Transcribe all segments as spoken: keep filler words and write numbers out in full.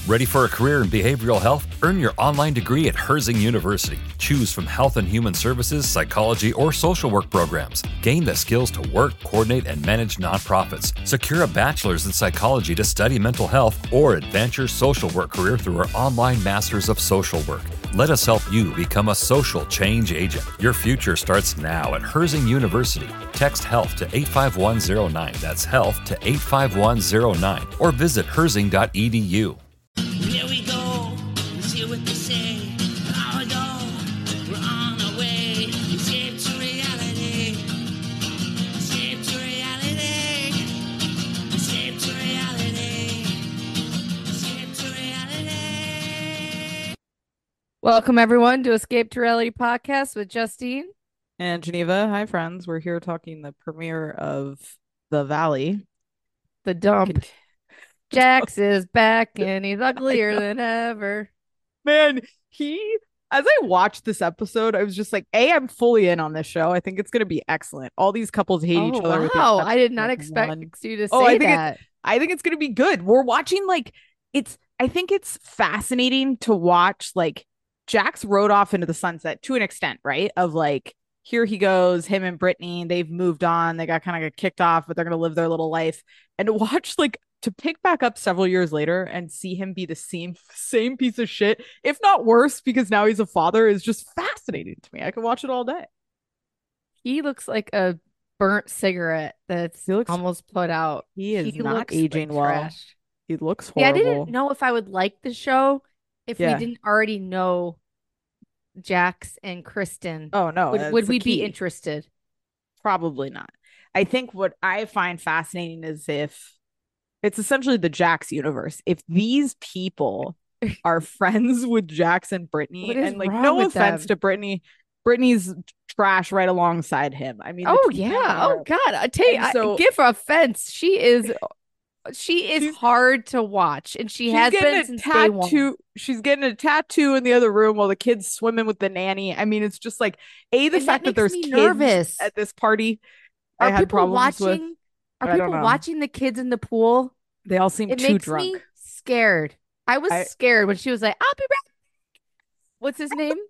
Ready for a career in behavioral health? Earn your online degree at Herzing University. Choose from health and human services, psychology, or social work programs. Gain the skills to work, coordinate, and manage nonprofits. Secure a bachelor's in psychology to study mental health, or advance your social work career through our online Masters of Social Work. Let us help you become a social change agent. Your future starts now at Herzing University. Text HEALTH to eight five one zero nine. That's HEALTH to eight five one zero nine. Or visit herzing dot e d u. Here we go, let's hear what they say. Now we go, we're on our way. Escape to reality. Escape to reality. Escape to reality. Escape to reality. Welcome, everyone, to Escape to Reality podcast with Justine and Geneva. Hi, friends. We're here talking the premiere of The Valley. The Dump. Jax is back and he's uglier than ever. Man, he, as I watched this episode, I was just like, A, I'm fully in on this show. I think it's going to be excellent. All these couples hate oh, each other. Wow, I did not expect one. you to say oh, I think that. It, I think it's going to be good. We're watching, like, it's, I think it's fascinating to watch, like, Jax rode off into the sunset to an extent, right? Of like, here he goes, him and Brittany, they've moved on. They got kind of kicked off, but they're going to live their little life. And to watch, like, to pick back up several years later and see him be the same same piece of shit, if not worse, because now he's a father, is just fascinating to me. I could watch it all day. He looks like a burnt cigarette that's he looks, almost put out. He is he not aging like well. Trash. He looks horrible. Yeah, I didn't know if I would like the show if yeah. we didn't already know Jax and Kristen. Oh, no. Would, would we key. be interested? Probably not. I think what I find fascinating is if it's essentially the Jax universe. If these people are friends with Jax and Brittany, and like, no offense them? to Brittany, Brittany's trash right alongside him. I mean, oh yeah, oh god, I tell you, so, I give her offense. She is, she is hard to watch, and she has been since tattoo, day one. She's getting a tattoo in the other room while the kids swimming with the nanny. I mean, it's just like a the and fact that, that there's me kids nervous. at this party. Are I had people problems watching? With. Are people watching the kids in the pool? They all seem it too makes drunk. Me scared. I was I, scared when she was like, "I'll be back." What's his name?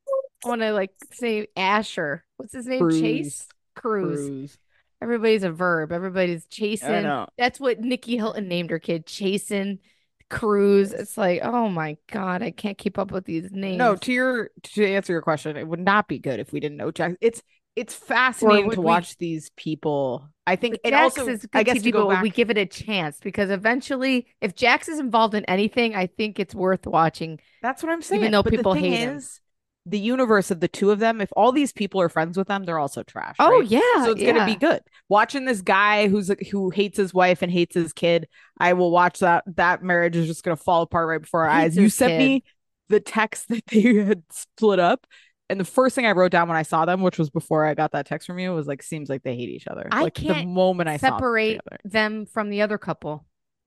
I want to like say Asher. What's his name? Cruz. Chase Cruz. Cruz. Everybody's a verb. Everybody's chasing. That's what Nikki Hilton named her kid. Chasing Cruz. It's like, oh my god, I can't keep up with these names. No, to your to answer your question, it would not be good if we didn't know Jax. It's it's fascinating to watch we, these people. I think it Jax also is good I guess T V, to go but back, we give it a chance because eventually, if Jax is involved in anything, I think it's worth watching. That's what I'm saying. Even though but people the thing hate is, him. The universe of the two of them, if all these people are friends with them, they're also trash. Oh right? yeah, so it's yeah. gonna be good. Watching this guy who's who hates his wife and hates his kid, I will watch that. That marriage is just gonna fall apart right before our eyes. You sent kid. me the text that they had split up. And the first thing I wrote down when I saw them, which was before I got that text from you, was like, seems like they hate each other. I like can't the moment I separate saw them, them from the other couple.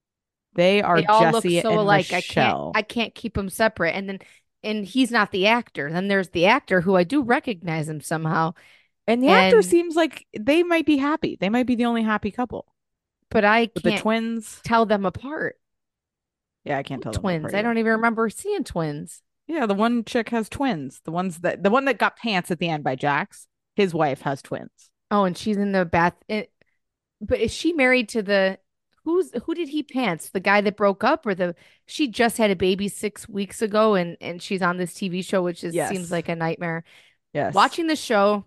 They are they all Jesse look so and alike. Michelle. I can't I can't keep them separate. And then and he's not the actor. Then there's the actor who I do recognize him somehow. And the and, actor seems like they might be happy. They might be the only happy couple. But I With can't the twins tell them apart. Yeah, I can't tell twins. them apart I don't even remember seeing twins. Yeah, the one chick has twins. The ones that the one that got pants at the end by Jax, his wife has twins. Oh, and she's in the bath. It, but is she married to the who's who did he pants? The guy that broke up, or the she just had a baby six weeks ago, and and she's on this T V show, which is yes. seems like a nightmare. Yes, watching the show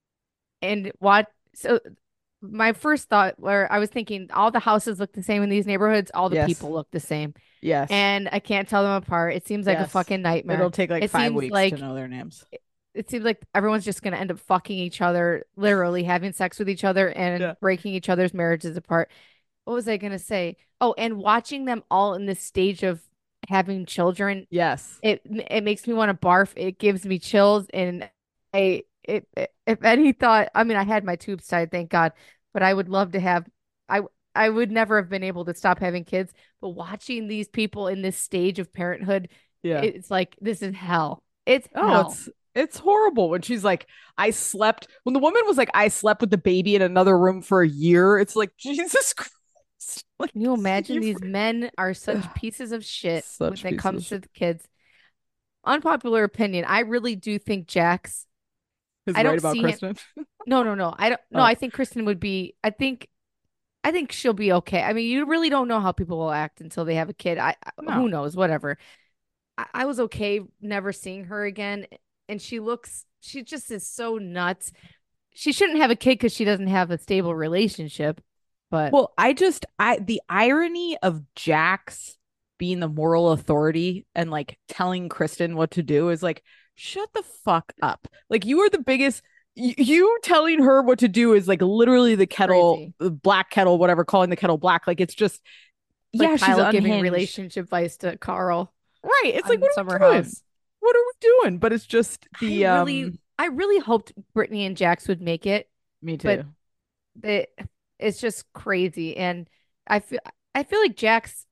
and what so. My first thought, where I was thinking, all the houses look the same in these neighborhoods. All the yes. people look the same. Yes. And I can't tell them apart. It seems like yes. a fucking nightmare. It'll take like it five weeks like, to know their names. It, it seems like everyone's just going to end up fucking each other, literally having sex with each other and yeah. breaking each other's marriages apart. What was I going to say? Oh, and watching them all in this stage of having children. Yes. It it makes me want to barf. It gives me chills. And I, it, it, if any thought, I mean, I had my tubes tied, thank God. But I would love to have, I I would never have been able to stop having kids. But watching these people in this stage of parenthood, yeah, it's like, this is hell. It's oh, hell. it's it's horrible. When she's like, I slept, when the woman was like, I slept with the baby in another room for a year. It's like, Jesus Christ. Like, Can you imagine you've- these men are such pieces of shit Such when it pieces comes of to shit. the kids? Unpopular opinion. I really do think Jax. Is I right don't about see him. Kristen. No, no, no. I don't. No, Oh I think Kristen would be. I think. I think she'll be okay. I mean, you really don't know how people will act until they have a kid. I I- no. who knows? Whatever. I, I was okay never seeing her again, and she looks. She just is so nuts. She shouldn't have a kid because she doesn't have a stable relationship. But Well, I just I the irony of Jax being the moral authority and like telling Kristen what to do is like, shut the fuck up. Like you are the biggest y- you telling her what to do is like literally the kettle, crazy. the black kettle, whatever, calling the kettle black. Like it's just It's like yeah, she's Kyle giving unhinged. relationship advice to Carl Right. It's like, on what are Summer we doing? House. What are we doing? But it's just I the really, um I really hoped Brittany and Jax would make it, me but too. they, it's just crazy. And I feel, I feel like Jax,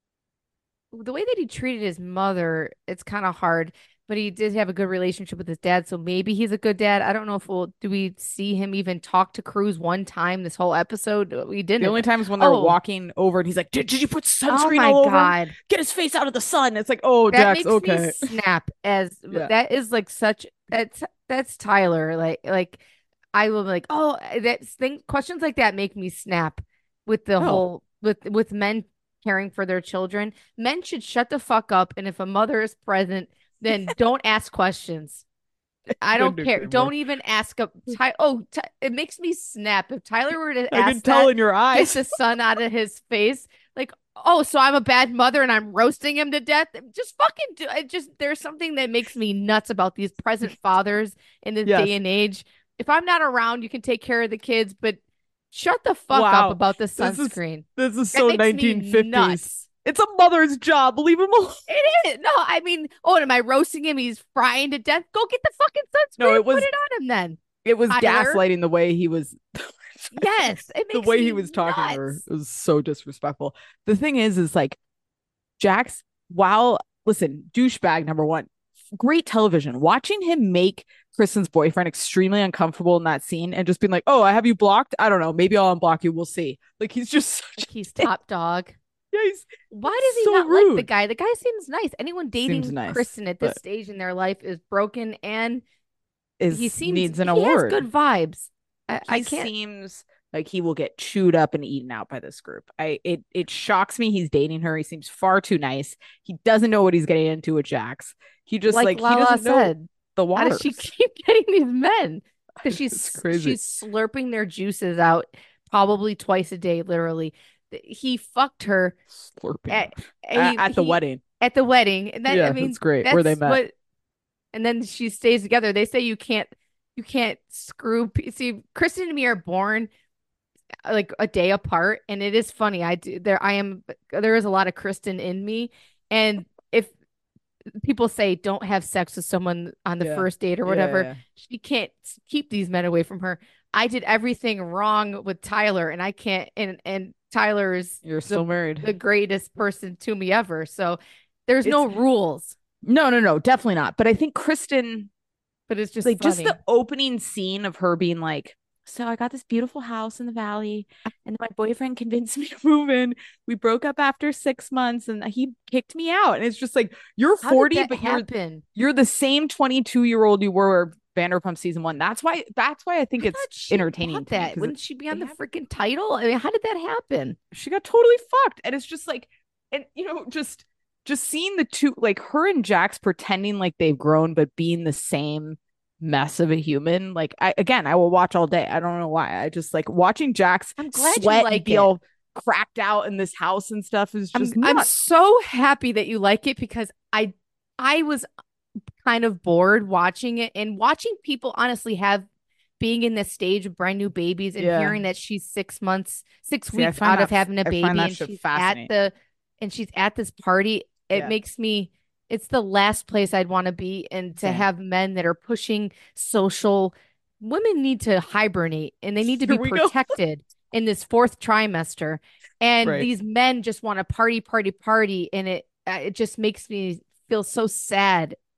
the way that he treated his mother, it's kind of hard. But he did have a good relationship with his dad, so maybe he's a good dad. I don't know if we'll do we see him even talk to Cruz one time this whole episode. We The didn't. only times when they're Oh, walking over and he's like, did, did you put oh sunscreen my all over him? God. Get his face out of the sun. It's like, oh, That Jax, makes me okay. snap as Yeah. that is like such that's that's Tyler. Like like I will be like, oh, that thing questions like that make me snap with the Oh, whole with with men caring for their children. Men should shut the fuck up, and if a mother is present, then don't ask questions. I don't couldn't care. agree more. Don't even ask a Ty. Oh, Ty- it makes me snap if Tyler were to I can ask tell that, in your get eyes. the sun out of his face. Like, oh, so I'm a bad mother and I'm roasting him to death. Just fucking do it. Just there's something that makes me nuts about these present fathers in this day Yes. and age. If I'm not around, you can take care of the kids, but shut the fuck up Wow. about the This is sunscreen. this is That so makes me nineteen fifties. nuts. It's a mother's job. Leave him alone. It is. No, I mean, oh, am I roasting him? He's frying to death. Go get the fucking sunscreen No, it and put was it on him then. it was Tyler. gaslighting the way he was Yes, it the makes way me he was talking to her. nuts. It was so disrespectful. The thing is, is like Jax, while listen, douchebag number one, great television. Watching him make Kristen's boyfriend extremely uncomfortable in that scene and just being like, oh, I have you blocked. I don't know. Maybe I'll unblock you. We'll see. Like he's just such Like he's top dog. yeah, he's Why does he so not like the rude. guy? The guy seems nice. Anyone dating Seems nice, Kristen at this but stage in their life is broken, and is he seems needs an he has award. good vibes. I, I He can't. seems like he will get chewed up and eaten out by this group. I it it shocks me he's dating her. He seems far too nice. He doesn't know what he's getting into with Jax. He just Like like, he Lala doesn't know said, the how waters. does she keep getting these men? Because she's It's crazy. she's slurping their juices out probably twice a day, literally. He fucked her Slurping at, at, he, at the he- wedding. at the wedding. And that Yeah, I mean, that's great. that's Where they met. what. And then she stays together. They say you can't you can't screw. pe- See, Kristen and me are born uh, like a day apart, and it is funny. I do there. I am there is a lot of Kristen in me, and if people say don't have sex with someone on the Yeah. first date or Yeah, whatever, yeah. she can't s- keep these men away from her. I did everything wrong with Tyler, and I can't. And and Tyler is You're still married. the greatest person to me ever. So there's no It's- rules, No, no, no, definitely not. But I think Kristen, but it's just like just funny. the opening scene of her being like, so I got this beautiful house in the valley, and then my boyfriend convinced me to move in. We broke up after six months, and he kicked me out. And it's just like you're How did forty, that but you're happen? you're the same twenty-two year old you were Vanderpump season one. That's why that's why I think I it's thought she entertaining bought to me, that. 'cause Wouldn't she be on they the have- freaking title? I mean, how did that happen? she got totally fucked. And it's just like, and you know, just just seeing the two, like her and Jax pretending like they've grown, but being the same mess of a human. Like I again, I will watch all day. I don't know why. I just like watching Jax I'm glad you sweat like and be it. all cracked out in this house and stuff is I'm just I'm nuts. so happy that you like it because I I was kind of bored watching it and watching people honestly have being in this stage of brand new babies and Yeah. hearing that she's six months, six See, I weeks find out of that- having a I find baby that and shit she's at fascinating. the and she's at this party. It Yeah. makes me it's the last place I'd want to be and to Same. have men that are pushing social women need to hibernate and they need to Here be we go. protected in this fourth trimester. And Right. these men just want to party, party, party, and it uh, it just makes me feel so sad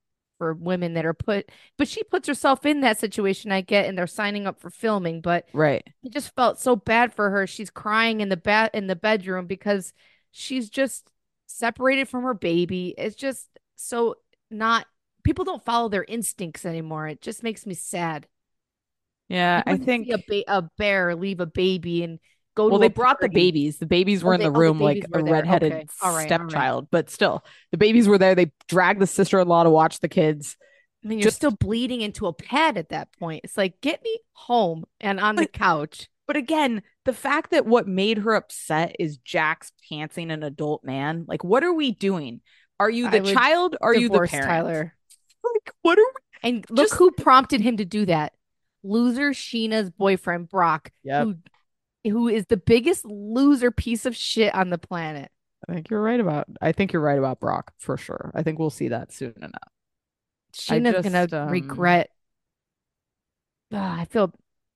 for women that are put, but she puts herself in that situation, I get, and they're signing up for filming, but Right. it just felt so bad for her. She's crying in the bed in the bedroom because she's just separated from her baby. It's just so not people don't follow their instincts anymore. It just makes me sad. Yeah, You I wouldn't think. see a, ba- a bear leave a baby and go Well, to they a brought the party. babies. The babies were Oh, in they, the oh, the room like babies a were there. redheaded Okay. All right. All right. stepchild, but still, the babies were there. They dragged the sister-in-law to watch the kids. I mean, you're Just, still bleeding into a pad at that point. It's like, get me home and on the couch. but again, the fact that what made her upset is Jax pantsing an adult man. Like, what are we doing? Are you the I would child? Or are you the Divorce parent? Tyler. Like, what are we? And look Just- who prompted him to do that. Loser Sheena's boyfriend, Brock, Yep. who who is the biggest loser piece of shit on the planet. I think you're right about. I think you're right about Brock for sure. I think we'll see that soon enough. I Sheena's just, gonna um, regret. Ah, I feel,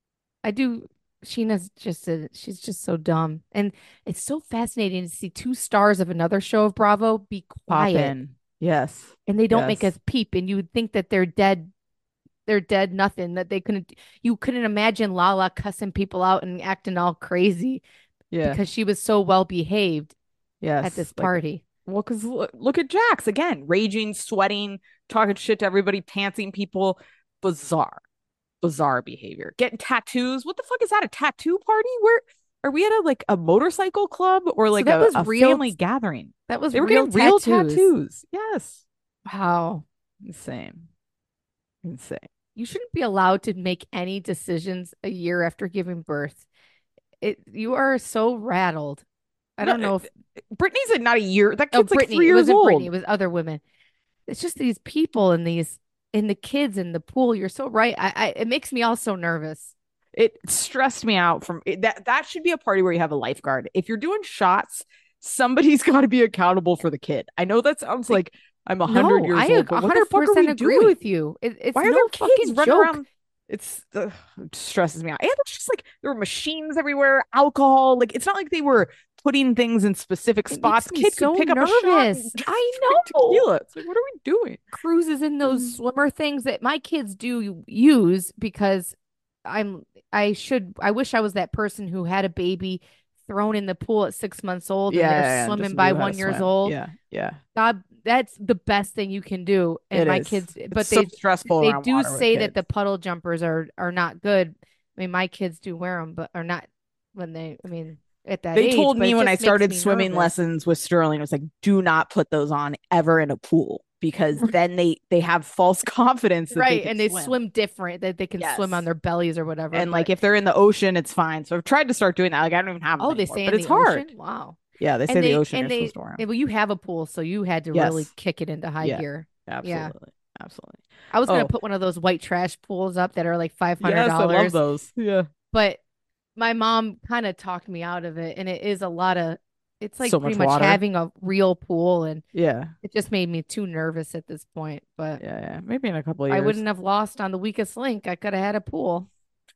I do. Sheena's just a, she's just so dumb, and it's so fascinating to see two stars of another show of Bravo be Pop quiet, in. Yes. and they don't make Yes. us peep, and you would think that they're dead. They're dead. Nothing that they couldn't. You couldn't imagine Lala cussing people out and acting all crazy Yeah. because she was so well behaved Yes. at this Like, party. well, because look, look at Jax again, raging, sweating, talking shit to everybody, pantsing people. Bizarre, bizarre behavior. Getting tattoos. What the fuck is that? A tattoo party? Where are we at? A like a motorcycle club or like that a, was a real- family gathering? That was They were real getting real tattoos. tattoos. Yes, Wow. insane, insane. You shouldn't be allowed to make any decisions a year after giving birth. It you are so rattled. I No, don't know if Brittany's like not a year. That oh kid's like Brittany, three it years wasn't old. Brittany, it was other women. It's just these people and these and the kids in the pool. You're so right. I, I it makes me all so nervous. It stressed me out from it, that. That should be a party where you have a lifeguard. If you're doing shots, somebody's got to be accountable for the kid. I know that sounds like I'm a hundred No, years I old, but what the fuck are we agree doing? with you. It, it's Why are no there kids fucking running joke. around? It's uh, it stresses me out. And it's just like there were machines everywhere, alcohol. Like it's not like they were putting things in specific It spots. makes me Kids so could pick up a shot. nervous. And I drink know. tequila. It's like, what are we doing? Cruises in those Mm. swimmer things that my kids do use because I'm I should I wish I was that person who had a baby thrown in the pool at six months old and they're and swimming just by knew how to one years swim. old. Yeah, yeah. God, that's the best thing you can do. And It my is. kids, It's but so they stressful. they around do water with say that the kids. puddle jumpers are are not good. I mean, my kids do wear them, but are not when they. I mean, at that They age, told but me it when I just makes started me swimming nervous. lessons with Sterling, it was like, do not put those on ever in a pool because then they they have false confidence that they Right, can and they swim. swim different, that they can swim Yes. on their bellies or whatever. And but- like if they're in the ocean, it's fine. So I've tried to start doing that. Like I don't even have them oh, they anymore, say but in it's the hard. ocean. Wow. Yeah, they say And the they ocean and you're they supposed to wear 'em. eh, well, you have a pool, so you had to really Yes. kick it into high Yeah. gear. Absolutely, absolutely. I was gonna Oh. put one of those white trash pools up that are like five hundred Yes, I love dollars. those. Yeah, But my mom kind of talked me out of it, and it is a lot of. It's like So pretty much much water. having a real pool, and yeah, it just made me too nervous at this point. But yeah, yeah. Maybe in a couple of years. I wouldn't have lost on the weakest link. I could have had a pool.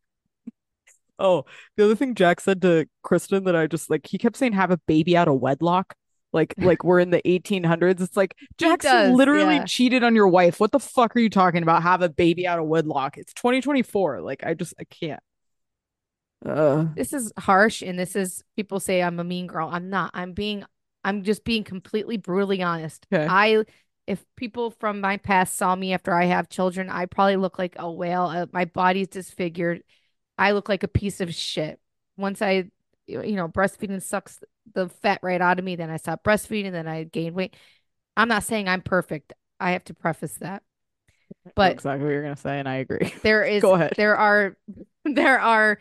Oh, the other thing Jack said to Kristen that I just like, he kept saying have a baby out of wedlock. Like, like we're in the eighteen hundreds. It's like Jack's does, literally yeah. cheated on your wife. What the fuck are you talking about? Have a baby out of wedlock. It's twenty twenty-four. Like, I just, I can't. Uh, This is harsh, and this is people say I'm a mean girl. I'm not. I'm being. I'm just being completely brutally honest. Okay. I, if people from my past saw me after I have children, I probably look like a whale. Uh, my body's disfigured. I look like a piece of shit. Once I, you know, breastfeeding sucks the fat right out of me. Then I stopped breastfeeding. Then I gained weight. I'm not saying I'm perfect. I have to preface that. But exactly what you're gonna say, and I agree. there is Go ahead. there are there are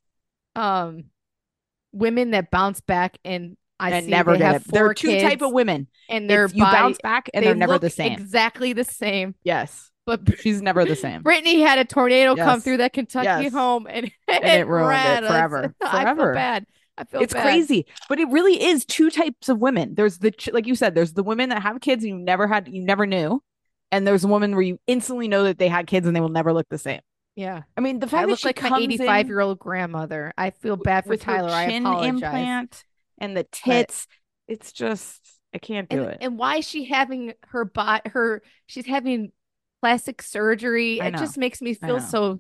um women that bounce back and I and see never they get have it. There are four two type kids of women. and their It's, you body, bounce back, and they they're never look the same. exactly the same. Yes, But she's never the same. Brittany had a tornado come Yes. through that Kentucky Yes. home and, And it ruined ran it us. forever. I feel Forever. bad. I feel It's bad. crazy, but it really is two types of women. There's the ch- like you said, there's the women that have kids and you never had, you never knew, and there's a woman where you instantly know that they had kids and they will never look the same. Yeah. I mean, the I fact that look she like my comes eighty-five in year old grandmother. I feel bad for with Tyler. her I chin apologize. implant and the tits, it's just I can't do And, it. and why is she having her bot her she's having plastic surgery. I It know. just makes me I feel know. so,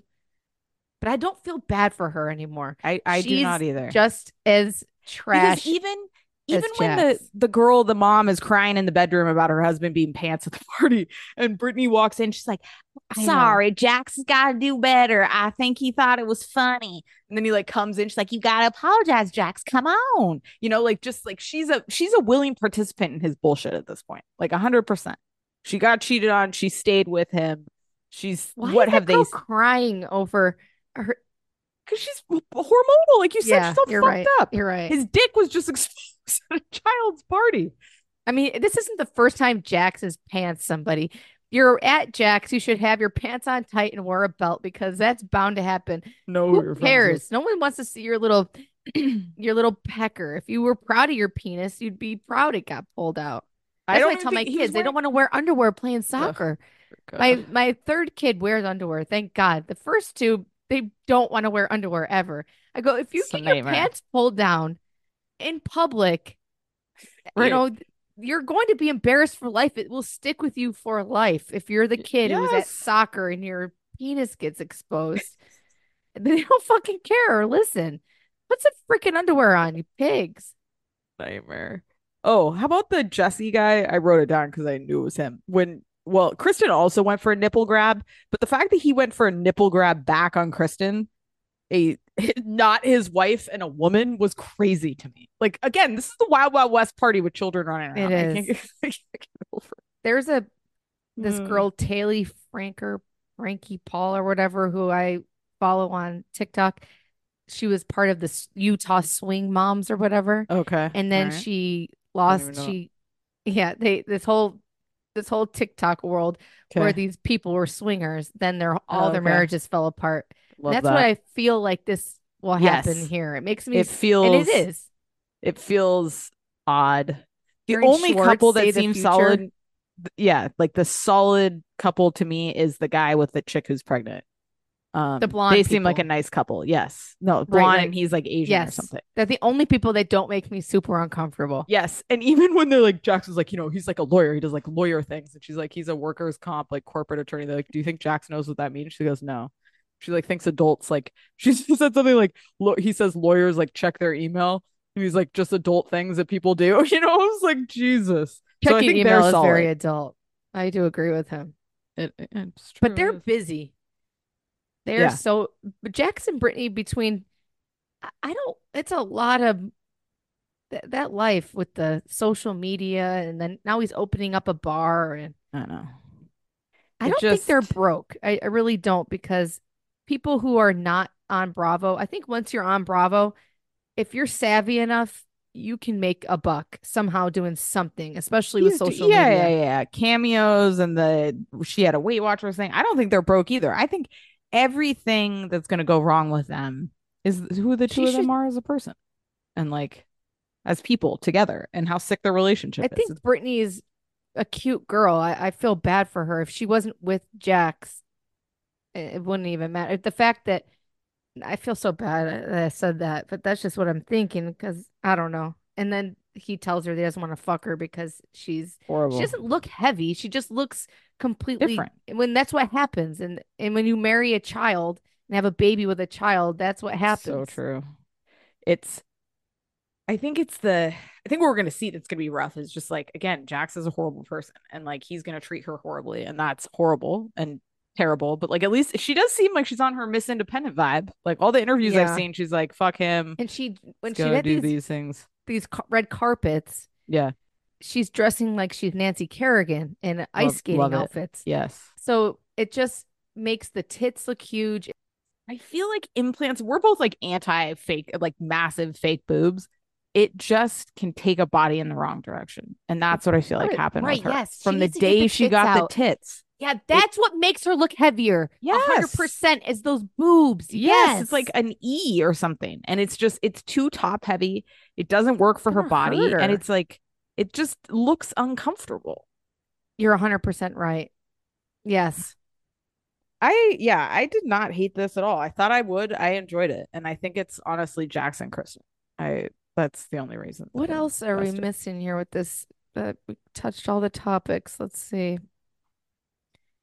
but I don't feel bad for her anymore. I I do She's not either. just as Because trash even as even when the Jax. the girl, the mom, is crying in the bedroom about her husband being pants at the party, and Brittany walks in, she's like, I know. "Sorry, Jax has got to do better. I think he thought it was funny." And then he like comes in, she's like, "You gotta apologize, Jax. Come on." You know, like just like she's a she's a willing participant in his bullshit at this point, like a hundred percent. She got cheated on. She stayed with him. She's Why what is have that girl they? crying over her? Because she's hormonal, like you said, Yeah, she's all you're fucked right. up. You're right. His dick was just exposed at a child's party. I mean, this isn't the first time Jax has pants somebody. You're at Jax, you should have your pants on tight and wear a belt because that's bound to happen. No, Who you're friends with. cares? No one wants to see your little your little pecker. If you were proud of your penis, you'd be proud it got pulled out. I That's don't why I even tell my think he was kids they don't wearing. want to wear underwear playing soccer. God. My my third kid wears underwear, thank God. The first two, they don't want to wear underwear ever. I go, if you It's a get your nightmare. pants pulled down in public, you Right. know, you're going to be embarrassed for life. It will stick with you for life if you're the kid who was at Yes. soccer and your penis gets exposed. They don't fucking care or listen. Put some freaking underwear on, you pigs. Nightmare. Oh, how about the Jesse guy? I wrote it down because I knew it was him. When well, Kristen also went for a nipple grab, but the fact that he went for a nipple grab back on Kristen, a not his wife and a woman, was crazy to me. Like again, this is the Wild Wild West party with children running around. It I is. can't get, I can't get over it. There's a this Mm. girl, Taylor Franker, Frankie Paul or whatever, who I follow on TikTok. She was part of the Utah Swing Moms or whatever. Okay. And then All right. she even lost know. she yeah, they this whole this whole TikTok world where Okay. these people were swingers, then their all Oh, their okay. marriages fell apart. And Love that's that. what I feel like this will happen Yes. here. It makes me It s- feels and it is. it feels odd. The Hearing only Schwartz couple say that the seems future- solid, th- yeah, like the solid couple to me is the guy with the chick who's pregnant. Um, The blonde they seem like a people. nice couple. Yes, no, blonde, like- and he's like Asian or Yes. something. They're the only people that don't make me super uncomfortable. Yes, and even when they're like, Jackson's like, you know, he's like a lawyer. He does like lawyer things, and she's like, he's a workers' comp, like corporate attorney. They're like, do you think Jax knows what that means? She goes, no. She like thinks adults like she said something like lo- he says lawyers like check their email. And he's like just adult things that people do. You know, I was like, Jesus. So I Checking think they're email is solid. very adult. I do agree with him. It- it- it's true, But it they're is. busy. They're Yeah. so but Jackson Brittany between I- I don't it's a lot of th- that life with the social media and then now he's opening up a bar and I know. I It don't think they're just- broke. I, I really don't because people who are not on Bravo, I think once you're on Bravo, if you're savvy enough, you can make a buck somehow doing something, especially with He's do- social yeah, media. yeah, yeah. Cameos and the she had a Weight Watchers thing. I don't think they're broke either. I think everything that's gonna go wrong with them is who the two She of them should- are as a person. And like as people together and how sick their relationship I is. think It's- Brittany is a cute girl. I, I feel bad for her. If she wasn't with Jax, it, it wouldn't even matter. The fact that I feel so bad that I said that, but that's just what I'm thinking because I don't know. And then he tells her he doesn't want to fuck her because she's horrible. she doesn't look heavy. She just looks completely Different. when that's what happens. And and when you marry a child and have a baby with a child, that's what happens. So true. It's I think it's the I think what we're gonna see that's gonna be rough is just like again, Jax is a horrible person and like he's gonna treat her horribly and that's horrible and terrible. But like at least she does seem like she's on her Miss Independent vibe. Like all the interviews I've Yeah. seen, she's like, fuck him. And she when Let's she go had do these these things. these ca- red carpets, Yeah. she's dressing like she's Nancy Kerrigan in ice Love- skating love it. outfits. Yes. So it just makes the tits look huge. I feel like implants, we're both like anti fake, like massive fake boobs. It just can take a body in the wrong direction. And that's what I feel like Right, happened right, with her. yes. She From the needs to get day the she tits got out. the tits. Yeah, that's what makes her look heavier. Yes. one hundred percent is those boobs. Yes, it's like an E or something. And it's just, it's too top heavy. It doesn't work for her Gonna body. hurt And her. it's like, it just looks uncomfortable. You're one hundred percent right. Yes. I, yeah, I did not hate this at all. I thought I would. I enjoyed it. And I think it's honestly Jackson Kristen. I, that's the only reason. What that I else are we invested. missing here with this? Uh, we touched all the topics. Let's see.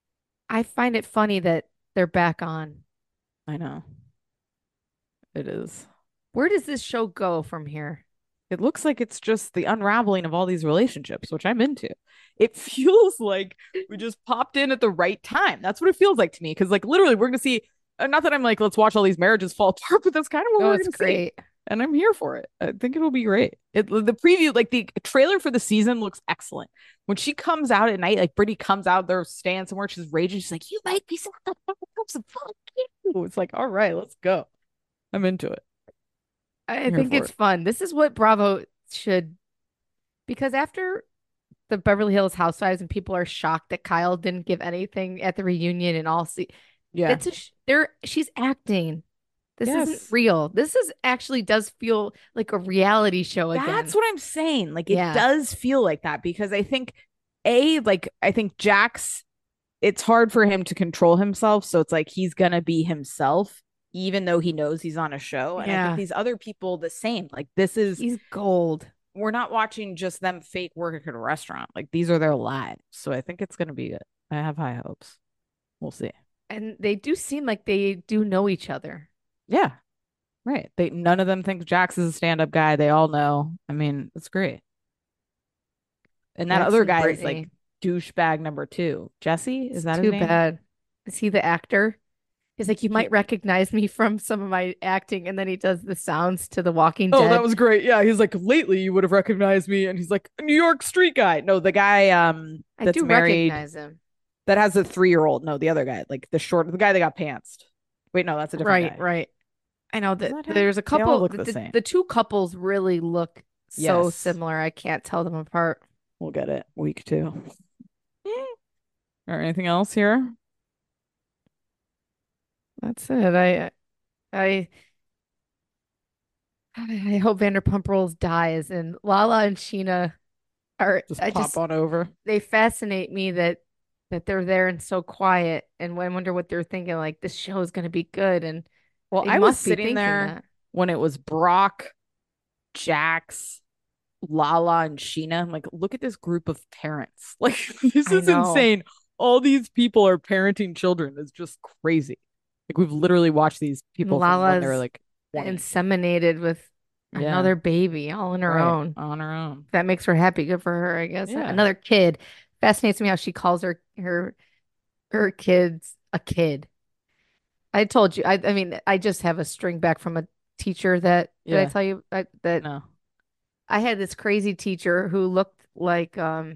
I find it funny that they're back on. I know. It is. Where does this show go from here? It looks like it's just the unraveling of all these relationships, which I'm into. It feels like we just popped in at the right time. That's what it feels like to me. Because, like, literally, we're going to see, uh, not that I'm like, let's watch all these marriages fall apart, but that's kind of what Oh, we're it's going to see. great. And I'm here for it. I think it'll be great. It the preview, like the trailer for the season, looks excellent. When she comes out at night, like Brittany comes out, they're staying somewhere, she's raging. She's like, "You make me so fuck you." It's like, all right, let's go. I'm into it. I I'm here think for it's it. fun. This is what Bravo should, because after the Beverly Hills Housewives and people are shocked that Kyle didn't give anything at the reunion and all see Yeah. it's a sh- they're she's acting. This isn't Yes. real. This is actually does feel like a reality show again. That's what I'm saying. Like, it Yeah. does feel like that because I think, A, like, I think Jax, it's hard for him to control himself. So it's like he's going to be himself, even though he knows he's on a show. And I Yeah. think these other people, the same. Like, this is, He's gold. we're not watching just them fake work at a restaurant. Like, these are their lives. So I think it's going to be good. I have high hopes. We'll see. And they do seem like they do know each other. Yeah. Right. They none of them think Jax is a stand-up guy. They all know. I mean, it's great. And that Jax other and guy is Brittany. like douchebag number two. Jesse? Is It's that too his name? bad. Is he the actor? He's like, you He- might recognize me from some of my acting, and then he does the sounds to The Walking Oh, Dead. that was great. Yeah, he's like, lately you would have recognized me, and he's like, a New York street guy. No, the guy um I that's do married recognize him. that has a three-year-old. No, the other guy, like the short, the guy that got pantsed. Wait, no, that's a different Right, guy. right. I know that, that him? there's a They all couple. look the, the the- same. the two couples really look so Yes. similar. I can't tell them apart. We'll get it week two. Or anything else here? That's it. I, I, I hope Vanderpump Rules dies, and Lala and Sheena are. Just I pop just on over. they fascinate me that that they're there and so quiet, and I wonder what they're thinking. Like, this show is going to be good, and Well, they I was must be sitting thinking there that. when it was Brock, Jax, Lala, and Sheena. I'm like, look at this group of parents. Like, this I is know. insane. All these people are parenting children. It's just crazy. Like, we've literally watched these people from when they were Lala's like twenty. Inseminated with Yeah. another baby all on her Right, own. on her own. That makes her happy. Good for her, I guess. Yeah. Another kid. Fascinates me how she calls her her her kids a kid. I told you. I I mean, I just have a string back from a teacher that did I Yeah. tell you I, that No. I had this crazy teacher who looked like um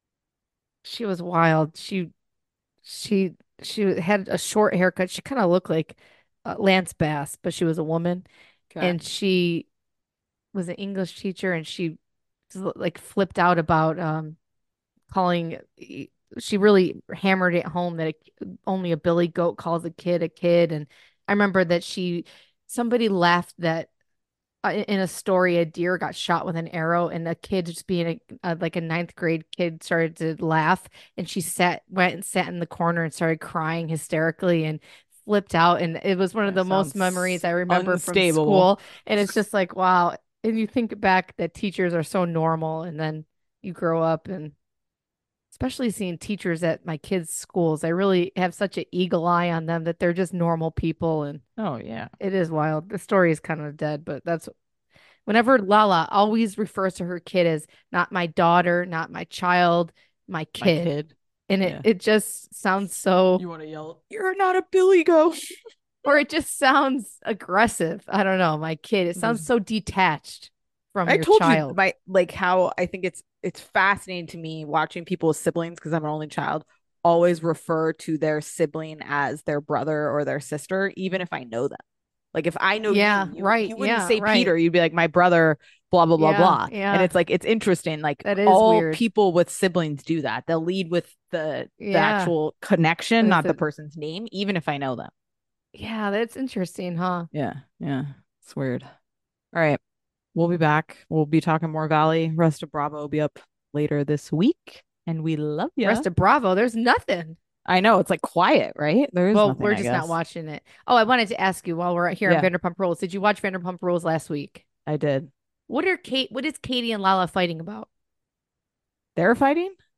she was wild. She she she had a short haircut. She kind of looked like uh, Lance Bass, but she was a woman, Okay. and she was an English teacher, and she was, like flipped out about um calling. She really hammered it home that a, only a billy goat calls a kid a kid. And I remember that she somebody laughed that uh, in a story a deer got shot with an arrow, and a kid just being a, a like a ninth grade kid started to laugh, and she sat went and sat in the corner and started crying hysterically and flipped out. And it was one of That the most sounds memories I remember from unstable. school. And it's just like, wow. And you think back that teachers are so normal, and then you grow up, and especially seeing teachers at my kids' schools, I really have such an eagle eye on them that they're just normal people. And Oh, yeah. it is wild. The story is kind of dead, but that's whenever Lala always refers to her kid as not my daughter, not my child, my My kid. kid. And it, Yeah. it just sounds so, You want to yell, you're not a billy goat. or it just sounds aggressive. I don't know. My kid, it sounds Just- so detached from I your told child. you my like how I think it's it's fascinating to me watching people with siblings because I'm an only child always refer to their sibling as their brother or their sister, even if I know them. Like if I know Yeah, you, you, right, you wouldn't yeah, say right. Peter, you'd be like my brother, blah blah blah Yeah, blah. yeah. And it's like it's interesting. Like That is all weird. people with siblings do that. They'll lead with the the Yeah. actual connection, With not the the- person's name, even if I know them. Yeah, that's interesting, huh? Yeah, yeah. It's weird. All right. We'll be back. We'll be talking more Valley. Rest of Bravo will be up later this week. And we love you. Rest of Bravo, there's nothing. I know it's like quiet, right? There is Well, nothing, we're I just not guess. watching it. Oh, I wanted to ask you while we're here Yeah. on Vanderpump Rules. Did you watch Vanderpump Rules last week? I did. What are Kate? What is Katie and Lala fighting about? They're fighting?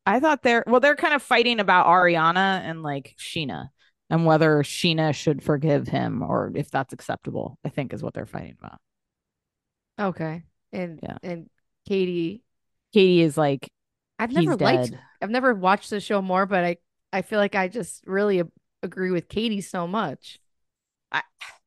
I thought they're well, they're kind of fighting about Ariana and like Sheena and whether Sheena should forgive him or if that's acceptable, I think is what they're fighting about. Okay. And Yeah. and Katie, Katie is like, I've he's never liked dead. I've never watched the show more, but I I feel like I just really a- agree with Katie so much. I,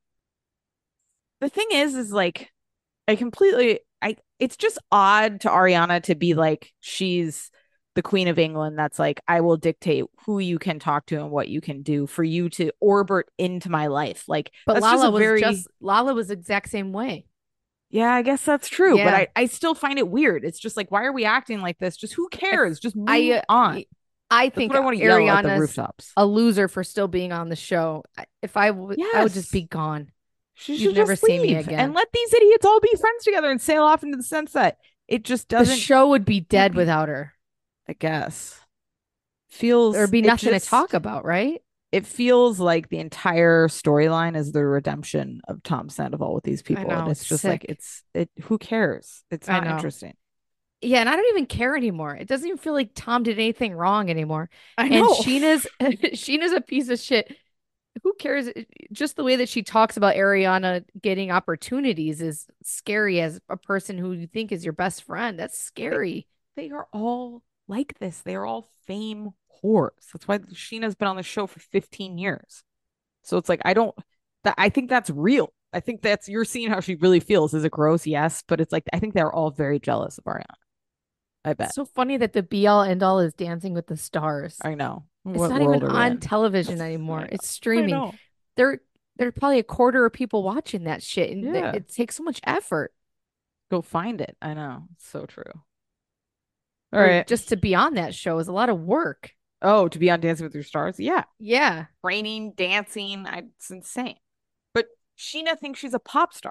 the thing is, is like, I completely, I, it's just odd to Ariana to be like, she's the Queen of England. That's like, I will dictate who you can talk to and what you can do for you to orbit into my life. Like, But that's just a Lala was very, just Lala was the exact same way. yeah, I guess that's true. But Yeah. I, I still find it weird. It's just like, why are we acting like this? Just who I cares? Just move I, on. uh, I That's think what I want to yell at the Ariana's rooftops. a loser for still being on the show. I- If I would, I would just Yes. be gone. She You'd should never just see me leave again. and let these idiots all be friends together and sail off into the sunset. It just The doesn't, show would be dead without her. I guess. Feels There'd be it nothing just, to talk about, right? it feels like the entire storyline is the redemption of Tom Sandoval with these people. know, And it's it's just like sick. it's it who cares? It's I not know. interesting. Yeah, and I don't even care anymore. It doesn't even feel like Tom did anything wrong anymore. I And know. Sheena's Sheena's a piece of shit. Who cares? Just the way that she talks about Ariana getting opportunities is scary as a person who you think is your best friend. That's scary. They are all like this. They are all fame whores. That's why Sheena's been on the show for fifteen years. So it's like I don't that I think that's real. I think that's you're seeing how she really feels. Is it gross? Yes, but it's like I think they're all very jealous of Ariana. I bet. It's so funny that the be all end all is Dancing with the Stars. I know. It's What not even world are we on in? television I anymore. know. It's I streaming. know. There, there's probably a quarter of people watching that shit, and th- Yeah. it takes so much effort. Go find it. I know. It's so true. All Or right. just to be on that show is a lot of work. Oh, to be on Dancing with Your Stars? Yeah. Yeah. Training, dancing. I, it's insane. But Sheena thinks she's a pop star.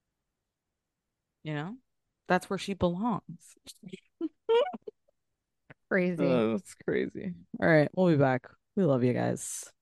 You know? That's where she belongs. Crazy. Oh, that's crazy. All right. We'll be back. We love you guys.